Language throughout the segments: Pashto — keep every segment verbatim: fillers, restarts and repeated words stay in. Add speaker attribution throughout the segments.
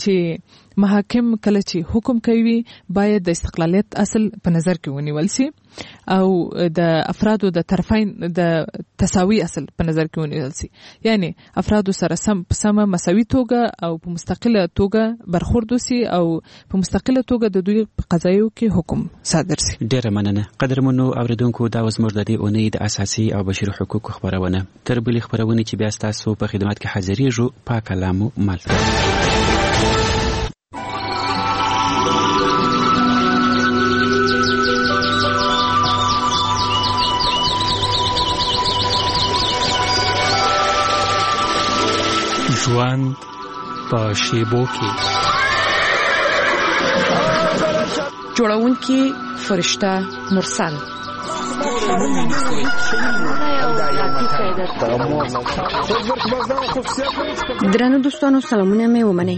Speaker 1: چې محاکم کله چې حکم کوي باید د استقلالیت اصل په نظر کې ونیول شي او د افرادو د طرفین د تساوي اصل په نظر کې ونیول شي، یعنی افرادو سره سم سم مساوي توګه او په مستقله توګه برخورد وشي او په مستقله توګه د دوی په قضایو کې حکم صادر شي.
Speaker 2: ډیره مننه. قدرمنو اوریدونکو، دا اوس موږ د دې اونۍ د اساسي او بشري حقوقو خبرونه تر بلې خبرونه چې بیا ستاسو په خدمت کې حاضرېږو پاک کلامو ملته.
Speaker 3: ژوند په شیبو کې
Speaker 4: جوړونکي فرشته مرسل درنو دوستانو سلامونه مې ومنئ.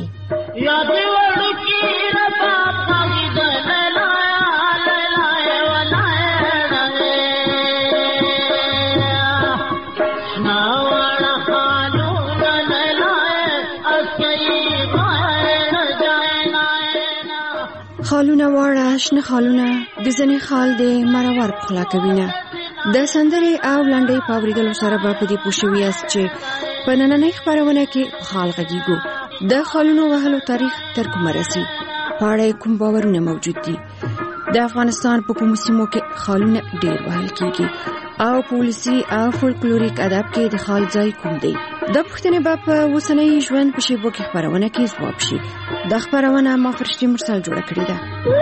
Speaker 4: خالونه واړه شنه خالونه د ځنې خال د مرور پخلا کوینه د سندرې او لنډۍ په اورېدلو سره به په دې پوه شوي یاست چې په نننۍ خپرونه کې خال غږیږو. د خالونو وهلو تاریخ تر کومه رسي، په اړه کوم باورونه موجود دي، د افغانستان په کومو سیمو کې خالونه ډېر وهل کېږي او په ولسي او فولکلوریک ادب کې د خال ځای کوم دی. د پوښتنې به په اوسنۍ ژوند په شیبو کې خپرونه کې ځواب شي. دا خپرونه ما فرشتي مرسل جوړه کړې ده.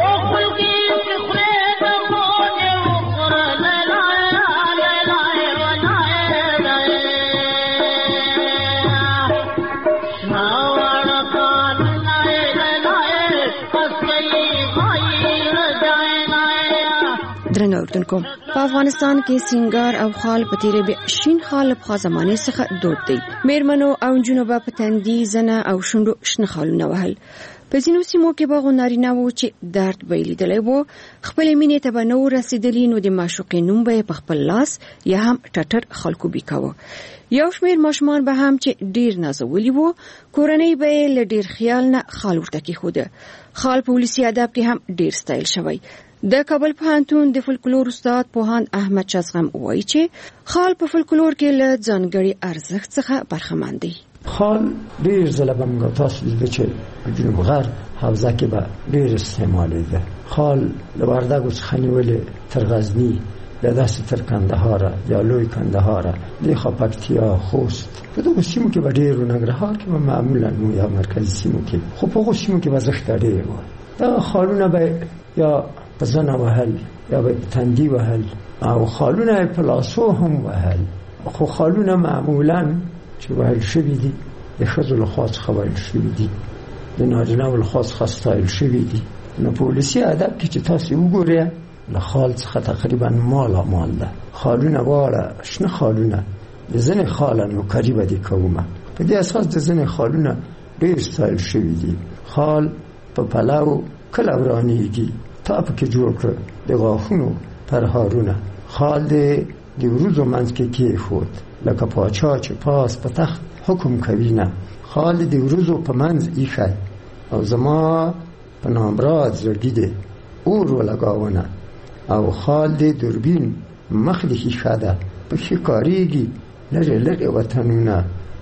Speaker 4: درنو اوریدونکو، په افغانستان کې سینګار او خال په تیرې به شین خال په زمانه څخه دود دی. میرمنو او جنونو په تندي زنه او شونډو شنه خالونه وهل. په ځینو سیمو کې به غونارینه وو چې درد به لیدلی وو، خپل مینې ته به نو رسیدلی، نو د معشوقې نوم به په خپل لاس یا هم ټټر خلکو بیکاوه. یو شمیر ماشومان به هم چې ډیر نازولي وو، کورنۍ به له ډیر خیال نه خال ورته کېښوده. خال په ولسي ادب کې هم ډیر ستایل شوی. د کابل پوهنتون د فولکلور استاد پوهاند احمد شازغم وایي چې خال په فولکلور کې له ځانګړي ارزښت څخه برخمن دی.
Speaker 5: خال ډیر ځله به موږ تاسو لیدل چې جنوب غرب حوزه کې به ډیر استعمالیده. خال له وردګو څخه نیولې تر غزني، بیا داسې تر کندهار یا لوی کندهار، د پکتیا، خوست، په دغو سیمو کې به ډیر، ننګرهار کې به معمولا نو یا مرکزي سیمو کې، خو په هغو سیمو کې به زښت ډیر و. دا خالونه به یا په زنه وهل یا به په تندي وهل او خالونه په لاسو هم وهل. خو خالونه معمولا چې وهل شوي دي د ښځو لخوا څخه وهل شوي دي، د نارینه‌و لخوا څخه ستایل شوي دي. نو په ولسي ادب کې چې تاسو وګورئ له خال څخه تقریبا مالا مال ده. خالونه واړه شنه خالونه د ځینې خاله نوکري به دې کومه، په دې اساس د ځینې خالونه ډېر ستایل شوي دي. خال په پلو کله ورانېږي، تا پکې جوړ کړه د غاښونو پرهارونه. خال دې د وروځو منځ کې کېښود لکه پاچا چې پاس په تخت حکم کوي نه. خال دې د وروځو په منځ ایښی او زما په نامراد زړګي دې اور ولګاونه. او خال دې دوربین مخ دې ښیښه ده پکې کارېږي لرې لرې وطنونه.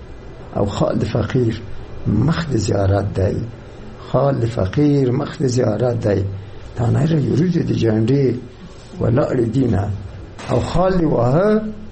Speaker 5: او خال د فقیر مخ د زیارت دی، خال د فقیر مخ د زیارت دی. تانه یروز د جانډې ولاړې دینه او خال دی واه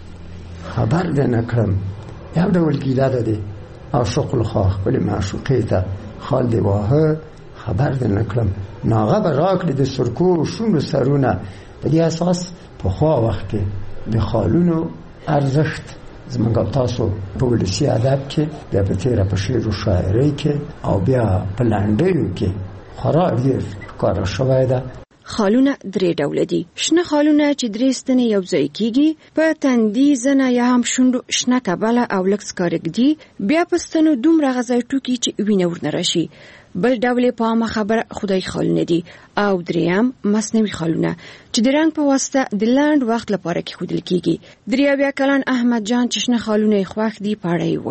Speaker 5: خبر ده نکړم. یو ډول ګیله ده دی عاشق الخوا خپل معشوقې ته خال دی واه خبر ده نکړم. ناغه به راکړي د سرکو شونډو سرونه. په دې اساس په خوا وخت کې د خالونو ارزښت زمونږ تاسو په ولسي ادب کې، بیا په تیره په شعر و شاعرۍ کې او بیا په لنډیو کې خورا ډېر ښکاره شوی ده.
Speaker 4: خالونه درې ډوله دي. شنه خالونه چې درې ستنې یو ځای کېږي، په تندي زنه یا هم شونډو شنه کبله او لږ سکارږدي، بیا په ستنو دومره غځای ټوکي چې وینه ورنه راشي. بل ډول په عامه خبره خدای خالونه دي. او دریم مصنوعي خالونه چې د رنګ په واسطه د لنډ وخت لپاره کې ښودل کېږي. دریا بیا کلن احمد جان چې شنه خالونه یې خوښ دي په اړه یې وایي.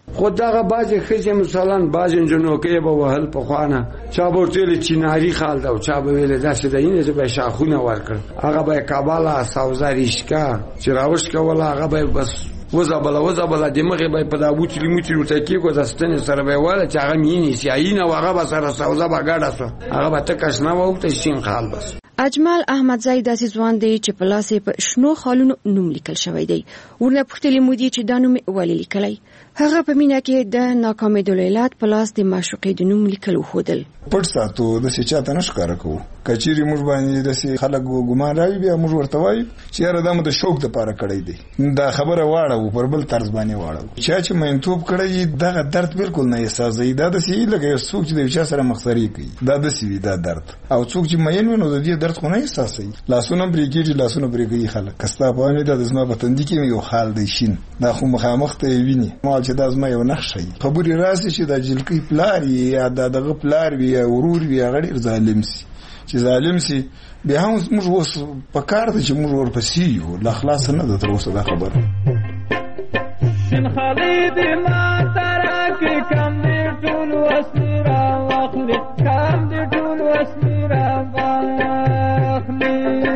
Speaker 5: خو دغه بعضې ښځې مثلا بعضې نجونوکۍ به وهل پخوانه چا به ورته ویل چیناري خال ده او چا به ویل داسې ده اینې زه به یې شاخونه ورکړم هغه به یې کابله سوزه ریشکه چې راوشکوله هغه به یې بس وزبله وزبله د مخې به یې په دا بوچلي موچلي ورته کېږو د ستنې سره به یې وله چې هغه مې ونیسي اینه و هغه به سره سوزه به ګډه سوه هغه به تکه شنه به ورته شین خال بس.
Speaker 4: اجمل احمدزی داسې ځوان دی چې په لاس یې په شنو خالونو نوم لیکل شوی دی. ورنه پوښتلې مو دي چې دا نوم ولې لیکلی؟ هغه په مینه کې د ناکامېدلو علت په لاس د معشوقې د نوم لیکل وښودل.
Speaker 6: پټ ساتو داسې چاته نه ښکاره کوو که چیرې موږ باندې داسې خلک ګمان راوي بیا موږ ورته وایو چې یاره دا مو د شوق دپاره کړی دی دا خبره واړوو پر بل طرز باندې واړوو. چا چې مینتوب کړی دغه درد بالکل نه احساسوي دا داسې لکه یو څوک چې د یو چا سره مخسري کوي دا داسې وي دا درد او څوک چې مین وي نو د دې درد خو نه احساسوي. لاسونه پرې کېږي لاسونه پرې کوي خلک که ستا په وایي دا د زما په تندي کې یو خال دی شین دا خو مخامخ ته یې ویني مال چې دا زما یو نښه وي خبرې راسي چې دا جلکۍ پلار وي یا دا دغه پلار وي یا ورور وي هغه ډېر ظالم سي چې ظالم سي بیا هم موږ اوس په کار ده چې موږ ورپسې یو لا خلاصه نه ده تر اوسه دا خبره. شین خالي دې ما سره کې کم دې ټول وسلې راواخلې کم دې ټول وسلې راواخلې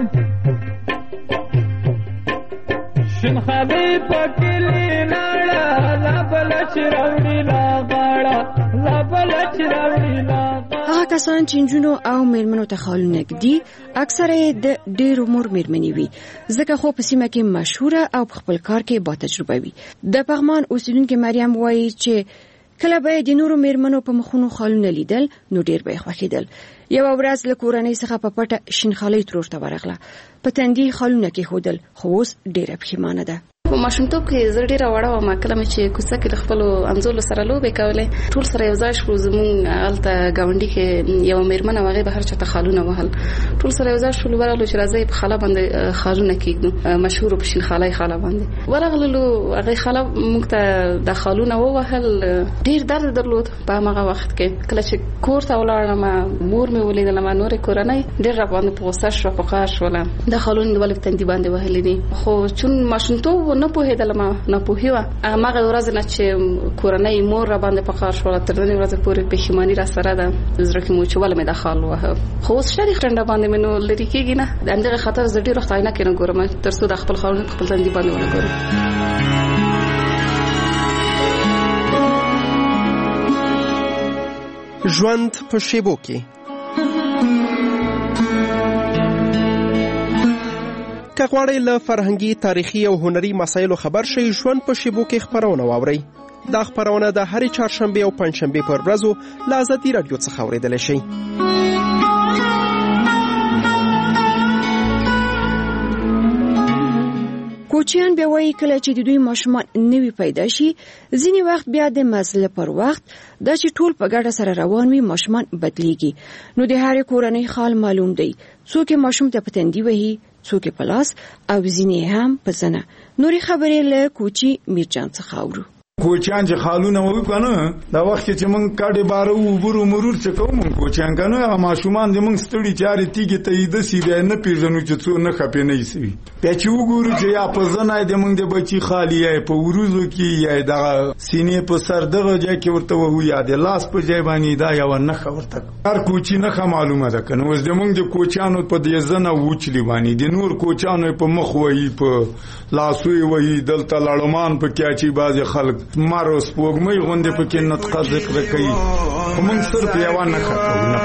Speaker 6: شین خالي په کلي ناړه لا بل چې راوړي لا غاړه لا بل چې راوړي لا هغه کسان چې نجونو او میرمنو ته خالونه ږدي اکثره یې د ډېر عمر میرمنې وي ځکه خو په سیمه کې مشهوره او په خپل کار کې با تجربه وي. د پغمان اوسیدونکې مریم وایي چې کله به د نورو میرمنو په مخونو خالونه لیدل نو ډېر به یې خوښېدل. یوه ورځ له کورنۍ څخه په پټه شین خالۍ ترور ته ورغله په تندي خالونه کېښودل خو اوس ډېره پښیمانه ده.
Speaker 7: په ماشومتوب کې زه ډېره وړه وم کله مې چې کوڅه کې د خپلو همزولو سره لوبې کولې ټول سره یو ځای شو زمونږ هلته ګاونډي کې یوه میرمن وه هغې به هر چاته خالونه وهل ټول سره یو ځای شولو ورغلو چې راځئ په خاله باندې خالونه کېږدو مشهورو په شین خالۍ خاله باندې ورغللو هغې خاله موږ ته د خالونه ووهل ډېر درد درلود په همغه وخت کې کله چې کور ته ولاړم مور مې ولیدلم نورې کورنۍ ډېر راباندې په غوسه شوه په قهر شوله دا خالونه دې ولې په تندي باندې وهلې دي خو چون ماشومتوب نه پوهېدلم ناپوهي وه همغه ورځ نه چې کورنۍ مور راباندې په قهر شوله تر نننۍ ورځې پورې پښیماني راسره ده زړه کې مو چې ولې مې دا خال وهه خو اوس شریک ټنډه باندې مې نو لرې کېږي نه د همدغې خاطر زه ډېر وخت عینه کې نه ګورم تر څو د خپل خالونه په خپل تندي باندې ونه ګورم.
Speaker 8: ژوند په شیبو کې که غواړئ له فرهنګي تاریخي او هنري مسایلو خبر شئ ژوند په شیبو کې خپرونه واورئ. دا خپرونه د هرې چهارشنبې او پنجشنبې پر ورځو له ازادي راډیو څخه اورېدلی شئ.
Speaker 4: کوچیان بیا وایي کله چې د دوی ماشومان نوي پیدا شي ځینې وخت بیا د مزله پر وخت دا چې ټول په ګډه سره روان وي ماشومان بدلیږي نو د هرې کورنۍ حال معلوم دی څوک ماشوم ته په تندي وهي څوک په لاس او ځینې هم په زنه. نورې خبرې له کوچي میرجان څخه اورو.
Speaker 6: کوچیان چې خالونه وو کنه دا وخت چې مونږ کاډې بارو وبرو مرور څه کوم کوچیان کنه ماشومان دې مونږ ستړي چاري تیګه ته یې د سی بیا نه پیژنو چې څو نه خپې نه یې سوي بیا چې وګورو چې یا په زنه دې مونږ د بچي خالی یا په وروزو کې یا د سینې په سر دغه ځای کې ورته وو یا د لاس په ځای باندې دا یو نه خبرته هر کوچی نه معلومه ده کنه اوس دې مونږ د کوچیانو په دې زنه وچلی باندې د نور کوچیانو په مخ وایي په لاسوي وایي دلته لړمان په کیاچی بازي خلک مارو سپوږمۍ غوندې پکې نطقه ذکر کوي موږ صرف یو نه خاطرونه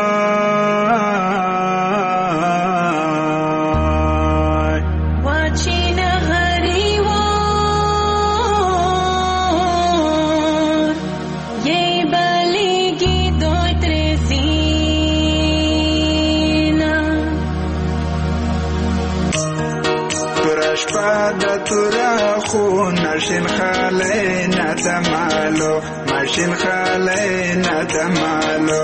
Speaker 9: تورا خو نشین خاله نتمالو ماشین خاله نتمالو.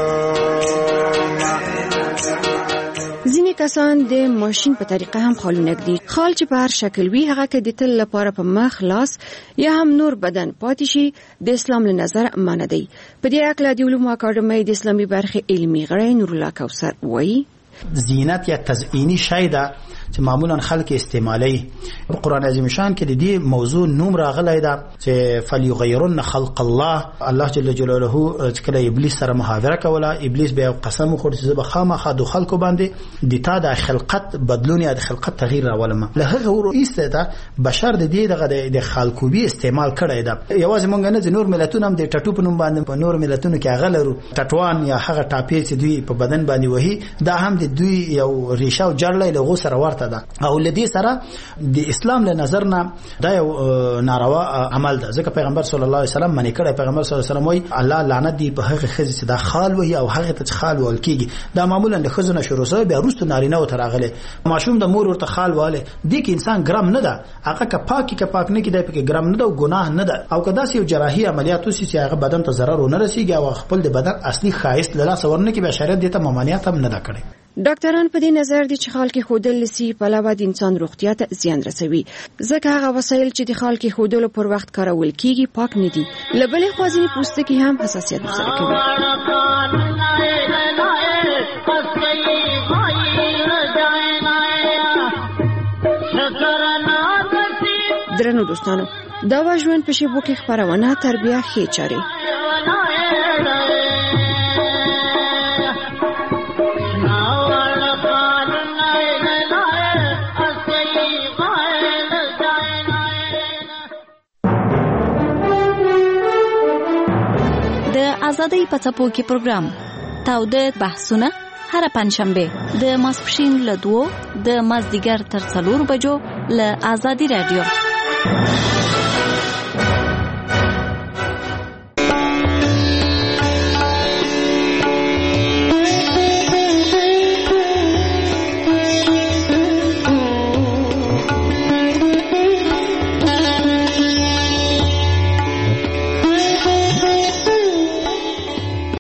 Speaker 4: ځینې کسان د ماشین په طریقه هم خالونه ږدي. خال چې په هر شکل وي هغه که د تل لپاره په مخ لاس یا هم نور بدن پاتې شي د اسلام له نظر منع دی. په دې اړه د علومو اکاډمۍ د اسلامي برخې علمي غړی نورالله کوثر وایي
Speaker 10: زینت یا تزئینی شی ده چې معمولا خلک استعمالي. په قران عظیم شان کې د دې موضوع نوم راغلی ده چې فلیغیرن خلق الله. الله جل جلاله چې کله ابلیس سره محاوره کوله، ابلیس به قسم وخور چې به خامخا د خلکو باندې د تا د خلقت بدلون یا د خلقت تغییر راولم. له هغه ورو ایسته ده بشر د دې دغه د خلقوبي استعمال کړی ده. یوازې مونږ نه د نور ملتونو هم د ټټو په نوم باندې په نور ملتونو کې هغه لرو ټټوان یا هغه ټاپې چې دوی په بدن باندې وهي، دا هم د دوی یو ریشه او جړلې له غو سره ورته ده. او لدی سره د اسلام له نظر نه دا یو ناروا عمل ده، ځکه پیغمبر صلی الله علیه وسلم منی کړه. پیغمبر صلی الله علیه وسلم وایي الله لعنت دی په هغه خزې چې دا خال وهي او هغه ته خال ول کیږي. دا معمولا د خزونه شروع سوی بیا روستو نارینه او تراغله ماشوم د مور ورته خال واله دي کې انسان ګرام نه ده، هغه که پاکي که پاک نه کیدای په ګرام نه ده او ګناه نه ده. او کدا سی جراحي عملیات وسی چې هغه بدن ته ضرر ونه رسیږي او خپل د بدن اصلي خاص له لاس ورنه کې به شریعت دته ممانعت هم نه ده کړی.
Speaker 4: ډاکټران په دې نظر دي چې خال کې خودل لسی په علاوه د انسان روغتیا ته زیان رسوي، ځکه هغه وسایل چې د خال کې خودلو پر وخت کارول کیږي پاک نه دي. لبلې خوازنی پوستکي هم حساسیت سره کوي. درنو دوستانو، دا و ژوند په شیبو کې خبرونه تربیه خې چاري.
Speaker 11: آزادۍ په څپو کې پروګرام تاوده بحثونه هر پنځشنبه د ماسپښین له دوه د مازدیګر تر څلور بجو له آزادۍ رادیو.